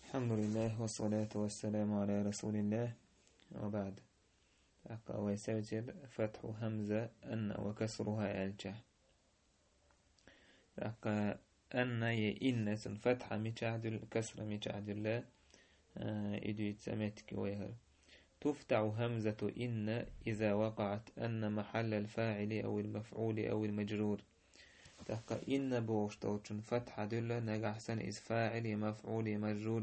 الحمد لله والصلاة والسلام على رسول الله وبعد. ويسجل فتح همزة أن وكسرها الجه. أن إن فتح متعدل كسر متعدل لا إدو يتسمتك ويهر. تفتح همزة إن إذا وقعت أن محل الفاعل أو المفعول أو المجرور. إن بوشتوتشن فتح دل نجحسن إذ فاعل مفعول مجرور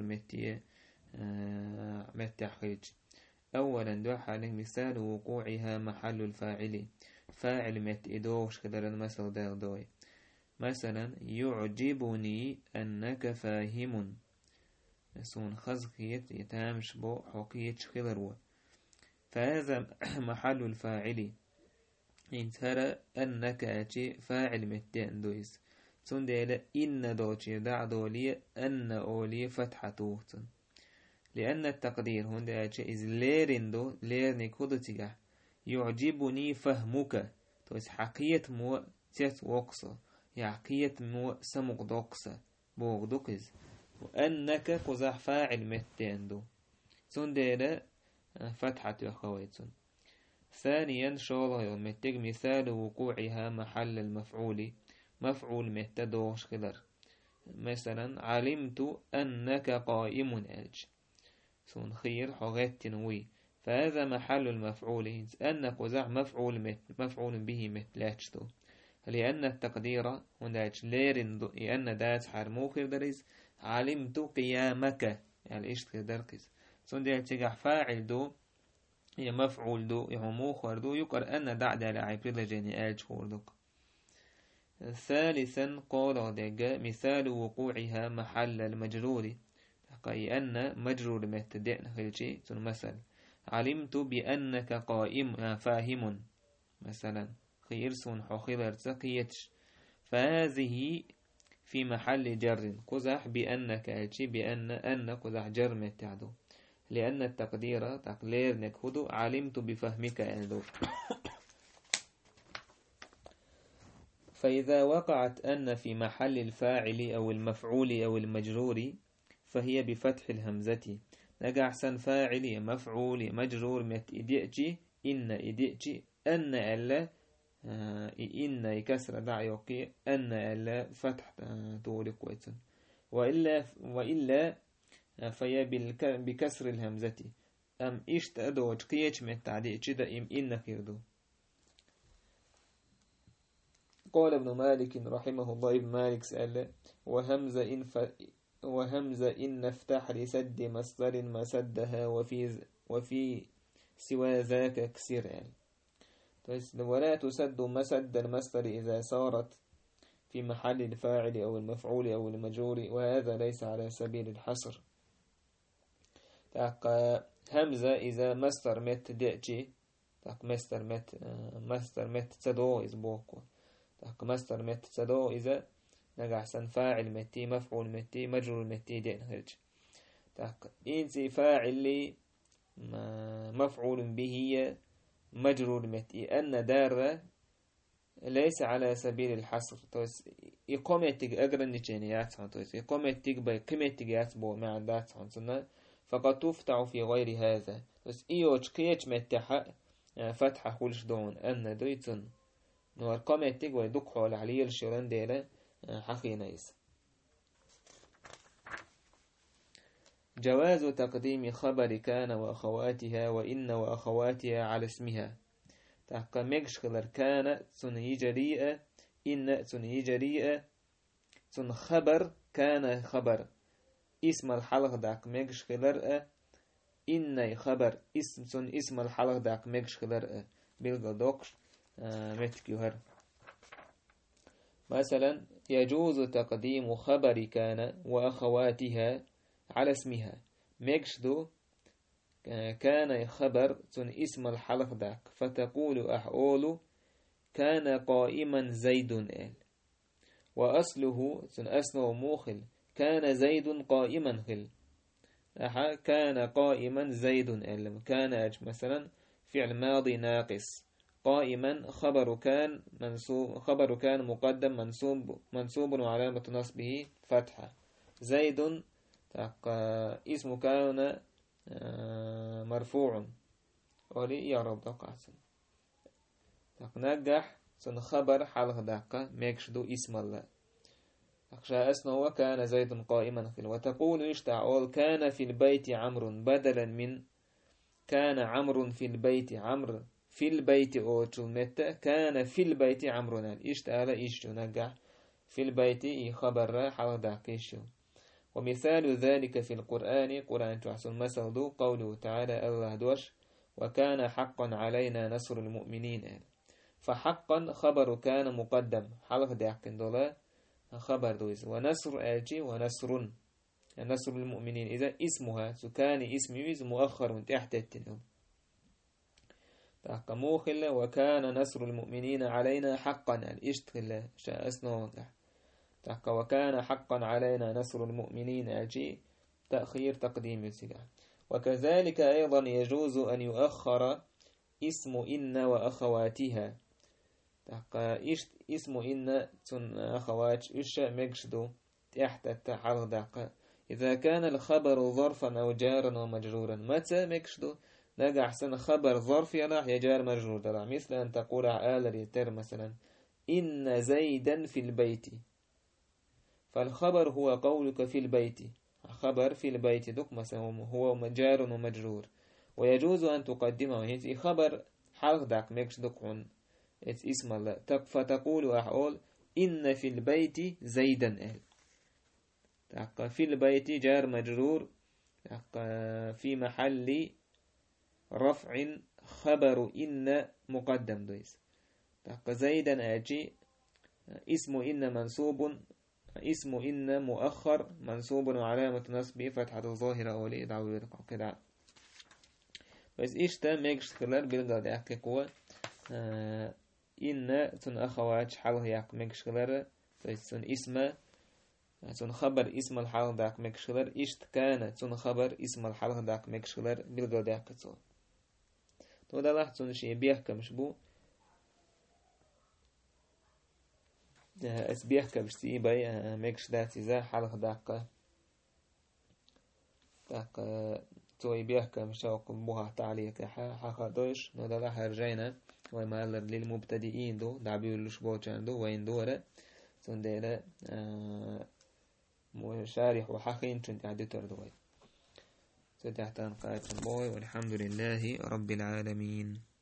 متي حقيج. أولا دو حال مثال وقوعها محل الفاعل فاعل مت إدوش كدر المثل دوي. مثلا يعجبني أنك فاهم سون خزقيت يتامش بو حقيت خلروا فهذا محل الفاعل إن ترى أنك أتي فاعل متين دويس سون ديلا إن دوتشي دع دولي أن أولي فتحة توتن لأن التقدير هون أتي إذ ليرن دو ليرني كودتيجا يعجبني فهمك تويس حقية مو تيت وقصة حقية مو سمق دوقصة بوغ دوكز وأنك قزح فاعل متين دو سون ديلا فتحة يخويتون. ثانيا شوضه متج مثال وقوعها محل المفعول مفعول متدوش خضر. مثلا علمت أنك قائم ألج سون خير حغات تنوي فهذا محل المفعول أنك وزع مفعول به مثلاتشتو لأن التقدير هناك ليرن لأن دات حرموخر دريز علمت قيامك يعني إيش تقدركز سون دي تجح فاعل دو هي مفعول دو يهمو خردو يقر أن دعد على عبر لجاني آج خوردوك. ثالثا قال دقا مثال وقوعها محل المجرور أي أن مجرور مهتدئن خلشي مثل علمت بأنك قائم فاهم مثلا خيرسون حخير تقيتش فهذه في محل جر قزح بأنك ألشي بأن قزح جر مهتعدو لأن التقدير تقلير نكهدو علمت بفهمك أندو. فإذا وقعت أن في محل الفاعل أو المفعول أو المجرور فهي بفتح الهمزة نجع سن فاعل مفعول مجرور مت إدئجي إن إدئجي أن ألا إن يكسر دعيوكي أن ألا فتح تولي كويتن وإلا فهي بكسر الهمزة أم إيش تأدوج قيش من التعديل جدا إن كيردو. قال ابن مالك رحمه الله ابن مالك سأل وهمزة إن افتح لسد مصدر ما سدها وفي سوى ذاك كسر يعني. ولا تسد مسد المصدر إذا صارت في محل الفاعل أو المفعول أو المجرور وهذا ليس على سبيل الحصر. همزة إذا مستر مت ديجي مستر مت تدو إزبوكو مستر مت تدو إذا نجح سن فاعل متي مفعول متي مجرور متي دين هرج إنسي فاعل لي مفعول به مجرور متي أن دار ليس على سبيل الحصر توس إقامتك أجرن نجينيات توس إقامتك بقيمتك بو مع ذات سنة فقد تفتح في غير هذا بس إيوش قيش متحق فتح خلش دون أن دويتن نور قامتك ويدق حول علي الشيران ديلا حقي نيس. جواز تقديم خبر كان وأخواتها وإن وأخواتها على اسمها تحق مجش خلر كان سنهي جريئة إن سنهي جريئة سن خبر كان خبر اسم الحلق داك مجش خلر إن خبر اسم الحلق داك مجش خلر بالغدوكش متكيوهر. مثلا يجوز تقديم خبر كان وأخواتها على اسمها مجش دو كان خبر اسم الحلق داك فتقول أحول كان قائما زيد آل وأصله أصله موخل كان زيد قائما خل كان قائما زيد آل كان مثلا فعل ماضي ناقص قائما خبر كان مقدم منصوب وعلامة نصبه فتحة زيد اسم كان مرفوع ولي يعرب دقة نجح سن خبر حاله دقة ميكشدو اسم الله أخشى أسنو وكان زيد قائما في وتقول اشتعول كان في البيت عمرو بدلا من كان عمرو في البيت عمرو في البيت أوتشو متى كان في البيت عمرو اشتعل إيشتو نجح في البيت خبر حاله دقة إيشتو ومثال ذلك في القرآن قرآن تحسن مثل قوله تعالى الله دوش وكان حقا علينا نصر المؤمنين فحقا خبر كان مقدم حلق داكن دولا خبر دوز ونصر آجي ونصر نصر المؤمنين إذا اسمها سكان اسمه مؤخر من تحت التنهم موخل وكان نصر المؤمنين علينا حقا الاشتغل شاء اسنو وكان حقا علينا نصر المؤمنين أجي تأخير تقديم السلاح وكذلك أيضا يجوز أن يؤخر اسم إن وأخواتها اسم إن تن أخوات إيش مجدو تحت التحال دقة إذا كان الخبر ظرفا أو جارا ومجرورا متى مجدو نجا أحسن خبر ظرف يلا يجار مجرور دلع مثل أن تقول آل ريتر مثلا إن زيدا في البيت فالخبر هو قولك في البيت خبر في البيت دك مثلا هو جار ومجرور ويجوز أن تقدمه هي خبر حال داك ميكش دقون اسم الله فتقول أحول إن في البيت زيدا في البيت جار مجرور في محل رفع خبر إن مقدم دويس زيدا أجي اسم إن منصوب اسم إن مؤخر منصوب وعلامة نصبه فتحة الظاهرة أولي دعوة كده بس إيش تا ميكش خلال بلغة دي أحكي قوة إن تن أخوات حاله ياك ميكش خلال تن اسم تن خبر اسم الحال داك ميكش خلال إيش كان تن خبر اسم الحال داك ميكش خلال بلغة دي أحكي قوة تو ده لح تن شيء بيحكي مشبو أسبيح كبشتي باي ميكش داتي زا حلق داقة توي بيح كمشاق بوها تعليق حقا دوش نودا هرجينا وما للمبتدئين دو دعبيو اللشبوش عنده وين دورة سنديرة مشارح وحقين تنت عدتر دوي ستحتان قائد بوي والحمد لله رب العالمين.